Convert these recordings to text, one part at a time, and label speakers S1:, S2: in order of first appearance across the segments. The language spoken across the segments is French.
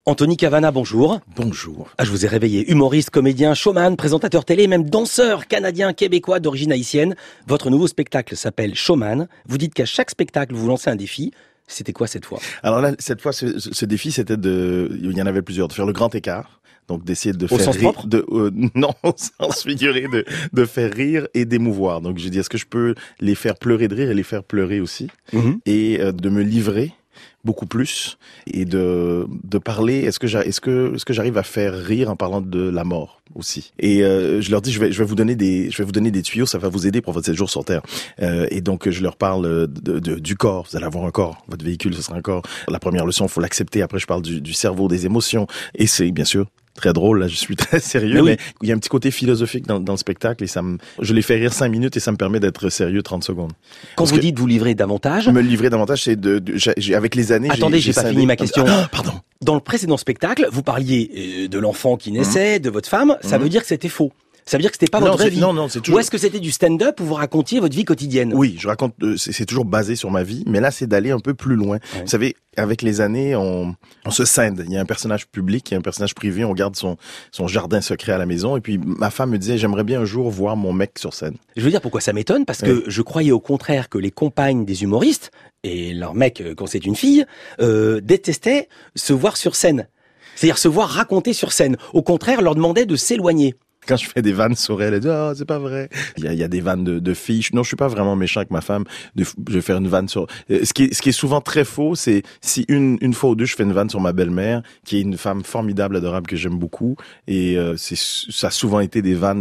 S1: Anthony Cavana, bonjour.
S2: Bonjour.
S1: Je vous ai réveillé. Humoriste, comédien, showman, présentateur télé, même danseur canadien, québécois d'origine haïtienne. Votre nouveau spectacle s'appelle Showman. Vous dites qu'à chaque spectacle, vous lancez un défi. C'était quoi cette fois?
S2: Alors là, cette fois, ce défi, c'était il y en avait plusieurs, de faire le grand écart. Donc d'essayer de
S1: Au
S2: faire
S1: sens
S2: rire,
S1: propre?
S2: non, au sens figuré, de faire rire et d'émouvoir. Donc j'ai dit, est-ce que je peux les faire pleurer de rire et les faire pleurer aussi, et de me livrer beaucoup plus et de parler. Est-ce que j'arrive à faire rire en parlant de la mort aussi? Et je leur dis, je vais vous donner des tuyaux, ça va vous aider pour votre 7 jours sur Terre. Et donc je leur parle du corps. Vous allez avoir un corps, votre véhicule, ce sera un corps. La première leçon, faut l'accepter. Après, je parle du cerveau, des émotions. Et c'est bien sûr très drôle, là, je suis très sérieux, mais il y a un petit côté philosophique dans le spectacle et je les fais rire 5 minutes et ça me permet d'être sérieux 30 secondes.
S1: Quand vous dites vous livrer davantage...
S2: Me livrer davantage, c'est avec les années...
S1: Attendez, j'ai pas fini ma question.
S2: Pardon.
S1: Dans le précédent spectacle, vous parliez de l'enfant qui naissait, de votre femme. Ça veut dire que c'était faux. Ça veut dire que c'était pas votre vraie vie.
S2: Non, c'est toujours...
S1: Ou est-ce que c'était du stand-up où vous racontiez votre vie quotidienne?
S2: Oui, je raconte, c'est toujours basé sur ma vie, mais là, c'est d'aller un peu plus loin. Ouais. Vous savez, avec les années, on se scinde. Il y a un personnage public, il y a un personnage privé, on garde son jardin secret à la maison. Et puis, ma femme me disait, j'aimerais bien un jour voir mon mec sur scène.
S1: Je veux dire pourquoi ça m'étonne, parce que je croyais au contraire que les compagnes des humoristes, et leur mec, quand c'est une fille, détestaient se voir sur scène. C'est-à-dire se voir raconter sur scène. Au contraire, leur demandait de s'éloigner.
S2: Quand je fais des vannes sur elle dit, c'est pas vrai. Il y a des vannes de filles. Non, je suis pas vraiment méchant avec ma femme. Je vais faire une vanne sur, ce qui est souvent très faux, c'est si une fois ou deux, je fais une vanne sur ma belle-mère, qui est une femme formidable, adorable, que j'aime beaucoup. Et, ça a souvent été des vannes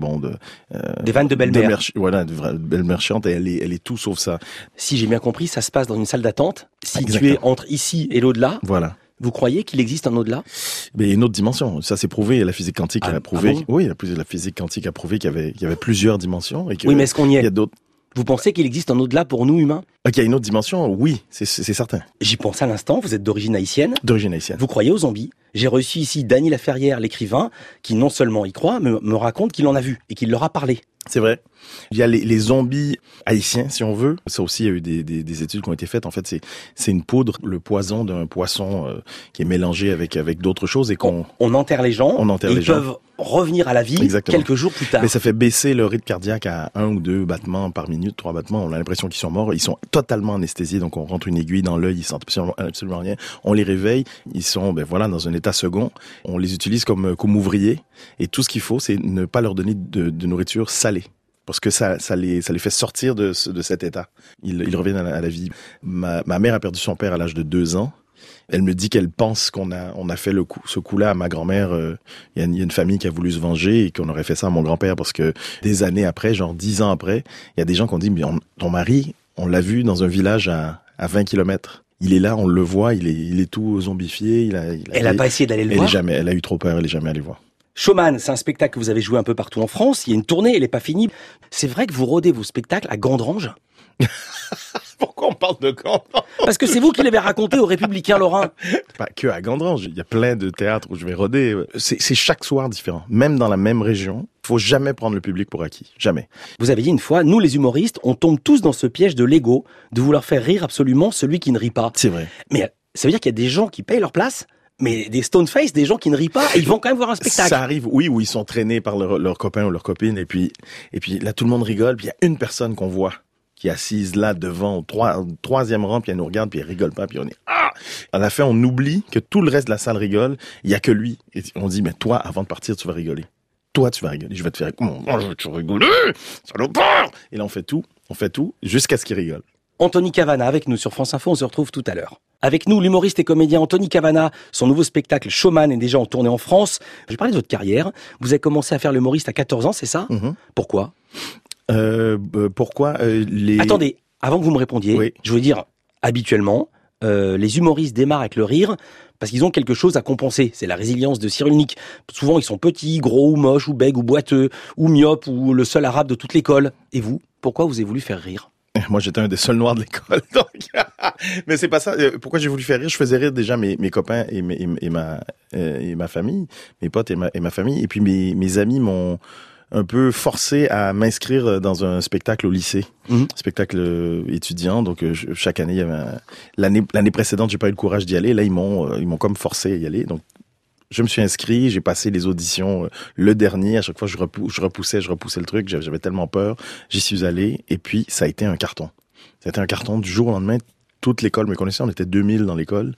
S2: des vannes de belle-mère. Voilà, de belle-mère chiante, et elle est tout sauf ça.
S1: Si j'ai bien compris, ça se passe dans une salle d'attente, située entre ici et l'au-delà.
S2: Voilà.
S1: Vous croyez qu'il existe un au-delà?
S2: Mais une autre dimension. Ça, c'est prouvé. La physique quantique a prouvé.
S1: Bon?
S2: Oui, la physique quantique a prouvé qu'il y avait plusieurs dimensions. Et que,
S1: oui, mais est-ce qu'on y est?
S2: Il y a d'autres.
S1: Vous pensez qu'il existe un au-delà pour nous, humains?
S2: Il y a une autre dimension, oui, c'est certain.
S1: J'y pense à l'instant, vous êtes d'origine haïtienne.
S2: D'origine haïtienne.
S1: Vous croyez aux zombies? J'ai reçu ici Dany Laferrière, l'écrivain, qui non seulement y croit, mais me raconte qu'il en a vu et qu'il leur a parlé.
S2: C'est vrai. Il y a les zombies haïtiens, si on veut. Ça aussi, il y a eu des études qui ont été faites. En fait, c'est une poudre, le poison d'un poisson qui est mélangé avec d'autres choses et
S1: on enterre les gens. Ils peuvent revenir à la vie quelques jours plus tard.
S2: Mais ça fait baisser le rythme cardiaque à 1 ou 2 battements par minute, 3 battements. On a l'impression qu'ils sont morts. Ils sont totalement anesthésiés. Donc, on rentre une aiguille dans l'œil. Ils sentent absolument rien. On les réveille. Ils sont, dans un état second. On les utilise comme ouvriers. Et tout ce qu'il faut, c'est ne pas leur donner de nourriture salée. Parce que ça les fait sortir de cet état. Ils reviennent à la vie. Ma mère a perdu son père à l'âge de 2 ans. Elle me dit qu'elle pense qu'on a fait ce coup-là à ma grand-mère. Il y a une famille qui a voulu se venger et qu'on aurait fait ça à mon grand-père parce que des années après, genre 10 ans après, il y a des gens qui ont dit, mais ton mari, on l'a vu dans un village à 20 kilomètres. Il est là, on le voit, il est tout zombifié.
S1: Elle a pas essayé d'aller le voir?
S2: Elle a eu trop peur, elle est jamais allée voir.
S1: Showman, c'est un spectacle que vous avez joué un peu partout en France. Il y a une tournée, elle n'est pas finie. C'est vrai que vous rodez vos spectacles à Gandrange?
S2: Pourquoi on parle de Gandrange?
S1: Parce que c'est vous qui l'avez raconté aux Républicains lorrains.
S2: Pas que à Gandrange. Il y a plein de théâtres où je vais roder. C'est chaque soir différent. Même dans la même région. Faut jamais prendre le public pour acquis. Jamais.
S1: Vous avez dit une fois, nous les humoristes, on tombe tous dans ce piège de l'ego, de vouloir faire rire absolument celui qui ne rit pas.
S2: C'est vrai.
S1: Mais ça veut dire qu'il y a des gens qui payent leur place? Mais des stoneface, des gens qui ne rient pas, et ils vont quand même voir un spectacle.
S2: Ça arrive, oui, où ils sont traînés par leurs copains ou leurs copines, et puis là, tout le monde rigole, puis il y a une personne qu'on voit, qui est assise là devant, au troisième rang, puis elle nous regarde, puis elle rigole pas, puis on est, à la fin, on oublie que tout le reste de la salle rigole, il y a que lui. Et on dit, mais toi, avant de partir, tu vas rigoler. Toi, tu vas rigoler. Je vais te faire, comment, je vais te rigoler, salopard! Et là, on fait tout, jusqu'à ce qu'il rigole.
S1: Anthony Cavana avec nous sur France Info, on se retrouve tout à l'heure. Avec nous, l'humoriste et comédien Anthony Cavana. Son nouveau spectacle Showman est déjà en tournée en France. Je vais parler de votre carrière. Vous avez commencé à faire l'humoriste à 14 ans, c'est ça? Pourquoi?
S2: Pourquoi
S1: Attendez, avant que vous me répondiez,
S2: oui.
S1: Je veux dire, habituellement, les humoristes démarrent avec le rire parce qu'ils ont quelque chose à compenser. C'est la résilience de Cyrulnik. Souvent, ils sont petits, gros, ou moches, ou bègues, ou boiteux, ou myopes, ou le seul arabe de toute l'école. Et vous, pourquoi vous avez voulu faire rire?
S2: Moi, j'étais un des seuls noirs de l'école, donc. Mais c'est pas ça. Pourquoi j'ai voulu faire rire? Je faisais rire déjà mes copains et ma famille, mes potes et ma famille. Et puis mes amis m'ont un peu forcé à m'inscrire dans un spectacle au lycée, spectacle étudiant. Donc chaque année, il y avait l'année précédente, j'ai pas eu le courage d'y aller. Là, ils m'ont comme forcé à y aller. Donc je me suis inscrit, j'ai passé les auditions le dernier. À chaque fois, je repoussais le truc. J'avais tellement peur. J'y suis allé et puis ça a été un carton. Ça a été un carton du jour au lendemain. Toute l'école me connaissait. On était 2000 dans l'école.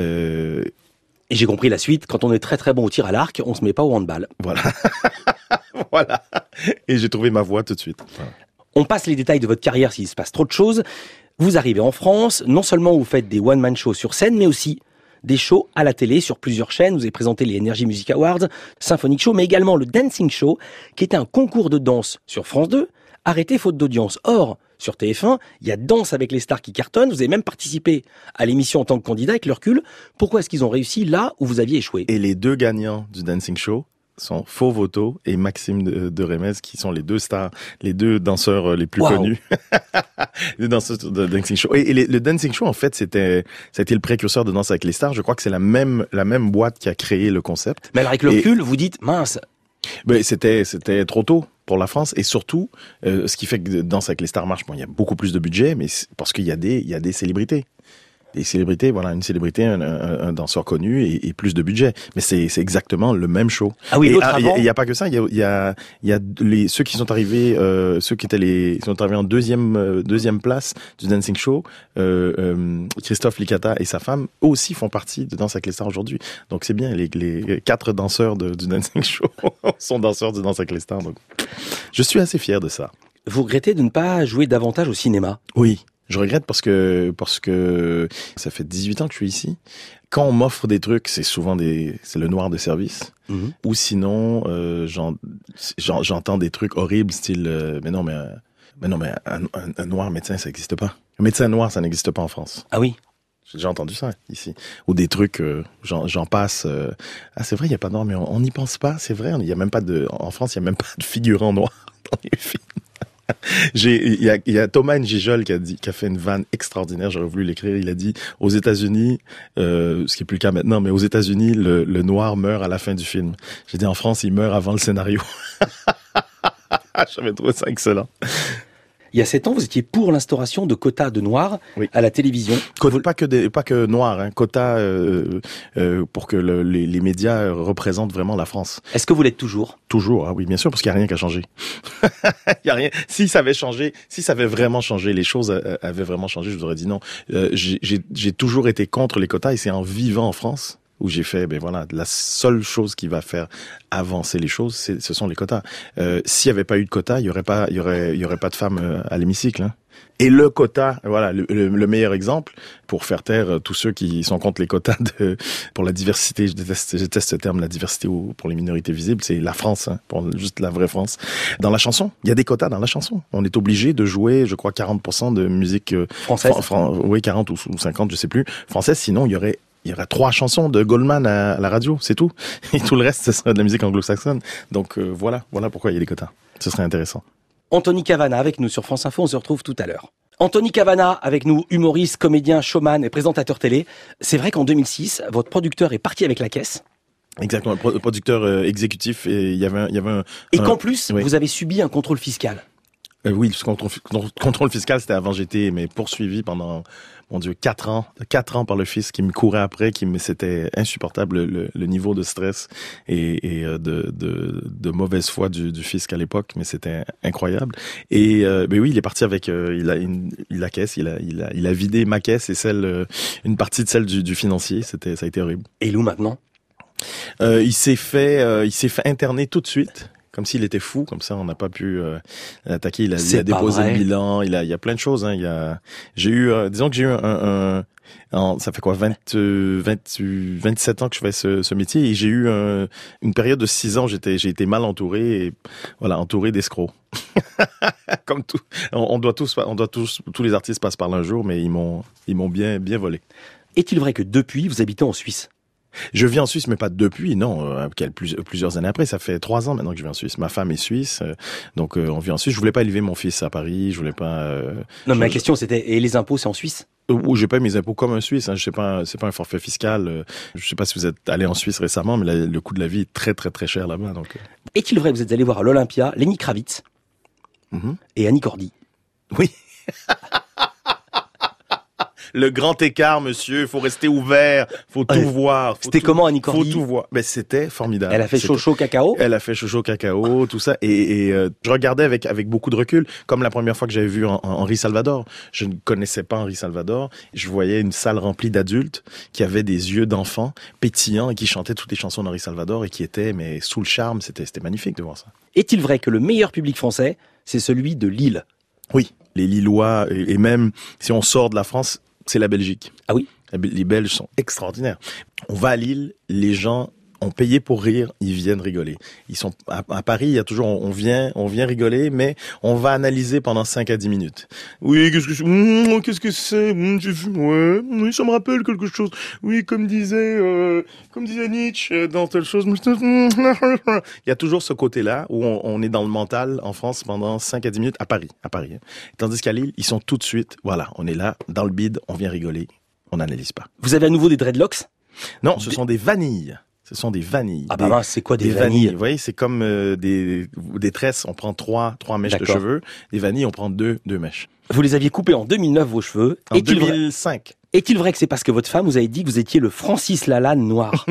S1: Et j'ai compris la suite. Quand on est très très bon au tir à l'arc, on se met pas au handball.
S2: Voilà. Voilà. Et j'ai trouvé ma voie tout de suite. Voilà.
S1: On passe les détails de votre carrière s'il se passe trop de choses. Vous arrivez en France. Non seulement vous faites des one-man shows sur scène, mais aussi des shows à la télé sur plusieurs chaînes. Vous avez présenté les Energy Music Awards, Symphonic Show, mais également le Dancing Show, qui était un concours de danse sur France 2, arrêté faute d'audience. Or, sur TF1, il y a Danse avec les stars qui cartonnent. Vous avez même participé à l'émission en tant que candidat avec le recul. Pourquoi est-ce qu'ils ont réussi là où vous aviez échoué?
S2: Et les deux gagnants du Dancing Show sont Faux Voto et Maxime de Remez, qui sont les deux stars, les deux danseurs les plus connus. Les danseurs de Dancing Show. Et le Dancing Show, en fait, ça a été le précurseur de Danse avec les stars. Je crois que c'est la même boîte qui a créé le concept.
S1: Mais alors avec le recul, vous dites, mince.
S2: Ben, c'était trop tôt pour la France, et surtout, ce qui fait que Danse avec les stars marche, bon, il y a beaucoup plus de budget, mais parce qu'il y a des célébrités. Des célébrités, voilà, une célébrité, un danseur connu et plus de budget. Mais c'est exactement le même show.
S1: Ah oui,
S2: il y a pas que ça. Il y a ceux qui sont arrivés, sont arrivés en deuxième place du Dancing Show. Christophe Licata et sa femme aussi font partie de Danse avec les stars aujourd'hui. Donc c'est bien, les 4 danseurs du Dancing Show sont danseurs du Danse avec les stars. Donc je suis assez fier de ça.
S1: Vous regrettez de ne pas jouer davantage au cinéma?
S2: Oui. Je regrette parce que ça fait 18 ans que je suis ici. Quand on m'offre des trucs, c'est souvent c'est le noir de service. Ou sinon, j'entends des trucs horribles, style, mais non, un noir médecin, ça n'existe pas. Un médecin noir, ça n'existe pas en France.
S1: Ah oui?
S2: J'ai entendu ça ici. Ou des trucs, j'en passe. Ah, c'est vrai, il n'y a pas de noir, mais on n'y pense pas. C'est vrai, il y a même pas en France, il n'y a même pas de figurant noir dans les films. Il y a Thomas Njijol qui a fait une vanne extraordinaire, j'aurais voulu l'écrire. Il a dit, aux États-Unis, ce qui est plus le cas maintenant, mais aux États-Unis, le noir meurt à la fin du film. J'ai dit, en France, il meurt avant le scénario. J'avais trouvé ça excellent.
S1: Il y a 7 ans, vous étiez pour l'instauration de quotas de noirs à la télévision.
S2: Pas que noirs, hein. Quotas pour que les médias représentent vraiment la France.
S1: Est-ce que vous l'êtes toujours?
S2: Toujours, ah oui, bien sûr, parce qu'il n'y a rien qu'à changer. Il y a rien. Si ça avait vraiment changé, les choses avaient vraiment changé, je vous aurais dit non. J'ai toujours été contre les quotas, et c'est en vivant en France où j'ai fait, la seule chose qui va faire avancer les choses, ce sont les quotas. S'il y avait pas eu de quotas, il y aurait pas de femmes à l'hémicycle, hein. Et le quota, voilà, le meilleur exemple pour faire taire tous ceux qui sont contre les quotas pour la diversité. Je déteste ce terme, la diversité pour les minorités visibles. C'est la France, hein, pour juste la vraie France. Dans la chanson, il y a des quotas dans la chanson. On est obligé de jouer, je crois, 40% de musique
S1: française.
S2: Oui, 40 ou 50, je sais plus, française. Sinon, il y aurait 3 chansons de Goldman à la radio, c'est tout. Et tout le reste, ce serait de la musique anglo-saxonne. Donc voilà pourquoi il y a des quotas. Ce serait intéressant.
S1: Anthony Cavana avec nous sur France Info, on se retrouve tout à l'heure. Anthony Cavana avec nous, humoriste, comédien, showman et présentateur télé. C'est vrai qu'en 2006, votre producteur est parti avec la caisse.
S2: Exactement, le producteur exécutif, et il y avait un...
S1: Et qu'en plus, oui, vous avez subi un contrôle fiscal.
S2: Oui, le contrôle fiscal, c'était avant. J'ai été poursuivi pendant, mon Dieu, 4 ans. 4 ans par le fisc qui me courait après, c'était insupportable le niveau de stress et de mauvaise foi du fisc à l'époque, mais c'était incroyable. Et oui, il est parti avec la caisse, il a vidé ma caisse et une partie de celle du financier. Ça a été horrible.
S1: Et Lou maintenant?
S2: Il s'est fait interner tout de suite. Comme s'il était fou, comme ça on n'a pas pu l'attaquer. Il a déposé le bilan. Il y a plein de choses. Hein. Disons que j'ai eu ça fait quoi, 27 ans que je fais ce métier, et j'ai eu une période de 6 ans. J'ai été mal entouré, et voilà, entouré d'escrocs. Comme tout, tous les artistes passent par là un jour, mais ils m'ont bien volé.
S1: Est-il vrai que depuis vous habitez en Suisse?
S2: Je vis en Suisse, mais pas depuis, non. Plusieurs années après, ça fait 3 ans maintenant que je vis en Suisse. Ma femme est suisse, donc on vit en Suisse. Je voulais pas élever mon fils à Paris, je voulais pas...
S1: Non, mais ma question c'était, et les impôts, c'est en Suisse?
S2: Je paye mes impôts comme un Suisse. Hein. C'est pas un forfait fiscal. Je sais pas si vous êtes allé en Suisse récemment, mais le coût de la vie est très, très, très cher là-bas. Donc.
S1: Est-il vrai que vous êtes allé voir à l'Olympia Lenny Kravitz et Annie Cordy?
S2: Oui. Le grand écart, monsieur, faut rester ouvert, faut tout voir.
S1: C'était comment Annie Cordy?
S2: Faut tout voir. Ben c'était formidable.
S1: Elle a fait Chocho Cacao.
S2: Elle a fait Chocho Cacao, tout ça. Et je regardais avec beaucoup de recul, comme la première fois que j'avais vu Henri Salvador. Je ne connaissais pas Henri Salvador. Je voyais une salle remplie d'adultes qui avaient des yeux d'enfants pétillants et qui chantaient toutes les chansons d'Henri Salvador et qui étaient mais sous le charme. C'était magnifique de voir ça.
S1: Est-il vrai que le meilleur public français, c'est celui de Lille?
S2: Oui, les Lillois et même si on sort de la France, c'est la Belgique.
S1: Ah oui?
S2: Les Belges sont extraordinaires. On va à Lille, les gens ont payé pour rire, ils viennent rigoler. Ils sont à Paris, il y a toujours on vient rigoler, mais on va analyser pendant 5 à 10 minutes. Oui, qu'est-ce que c'est ouais, oui, ça me rappelle quelque chose. Oui, comme disait Nietzsche dans telle chose. Il y a toujours ce côté-là où on est dans le mental en France pendant 5 à 10 minutes à Paris. Hein. Tandis qu'à Lille, ils sont tout de suite, voilà, on est là dans le bide, on vient rigoler, on n'analyse pas.
S1: Vous avez à nouveau des dreadlocks?
S2: Non, ce sont des vanilles. Ce sont des vanilles.
S1: Ah bah mince, c'est quoi des vanilles?
S2: Vous voyez, c'est comme des tresses, on prend trois mèches de cheveux. Des vanilles, on prend deux mèches.
S1: Vous les aviez coupés en 2009, vos cheveux.
S2: En 2005.
S1: Est-il vrai que c'est parce que votre femme vous avait dit que vous étiez le Francis Lalanne noir?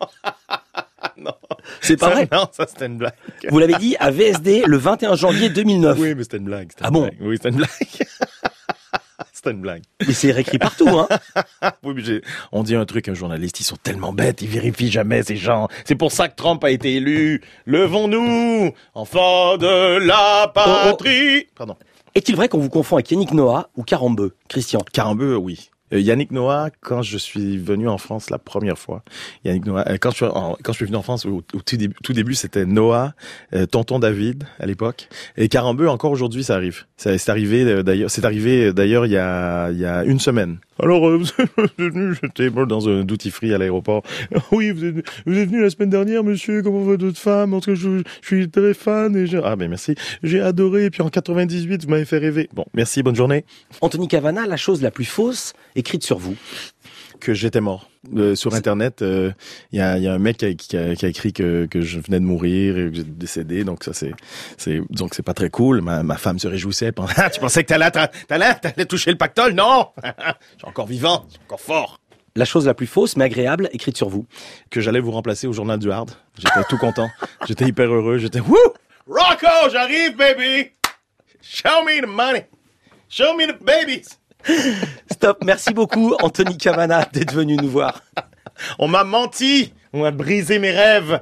S2: Non.
S1: C'est pas vrai?
S2: Non, ça c'était une blague.
S1: Vous l'avez dit à VSD le 21 janvier 2009.
S2: Oui, mais c'était une blague.
S1: Bon?
S2: Oui, c'était une blague. C'était une blague.
S1: Mais c'est réécrit partout, hein?
S2: Oui, mais on dit un truc à un journaliste, ils sont tellement bêtes, ils vérifient jamais ces gens. C'est pour ça que Trump a été élu. Levons-nous, enfants de la patrie. Pardon.
S1: Est-il vrai qu'on vous confond avec Yannick Noah ou Carambeu, Christian?
S2: Carambeu, oui. Yannick Noah, quand je suis venu en France la première fois, Yannick Noah, quand je suis venu en France au tout début, c'était Noah, Tonton David à l'époque, et Carambeu encore aujourd'hui ça arrive. C'est arrivé d'ailleurs il y a une semaine. Alors vous êtes venu, j'étais dans un duty free à l'aéroport. Oui, vous êtes venu la semaine dernière, monsieur. Comment va votre femme? En tout cas, je suis très fan et merci. J'ai adoré. Et puis en 98, vous m'avez fait rêver. Bon, merci, bonne journée.
S1: Anthony Cavana, la chose la plus fausse écrite sur vous?
S2: Que j'étais mort. Sur Internet, il y a un mec qui a écrit que je venais de mourir et que j'étais décédé. Donc ça, donc c'est pas très cool. Ma femme se réjouissait. Tu pensais que t'allais toucher le pactole? Non! Je suis encore vivant, je suis encore fort.
S1: La chose la plus fausse mais agréable écrite sur vous?
S2: Que j'allais vous remplacer au Journal du Hard. J'étais tout content. J'étais hyper heureux. J'étais wouh! Rocco, j'arrive, baby! Show me the money! Show me the babies!
S1: Stop, merci beaucoup Anthony Cavana d'être venu nous voir.
S2: On m'a menti, on m'a brisé mes rêves.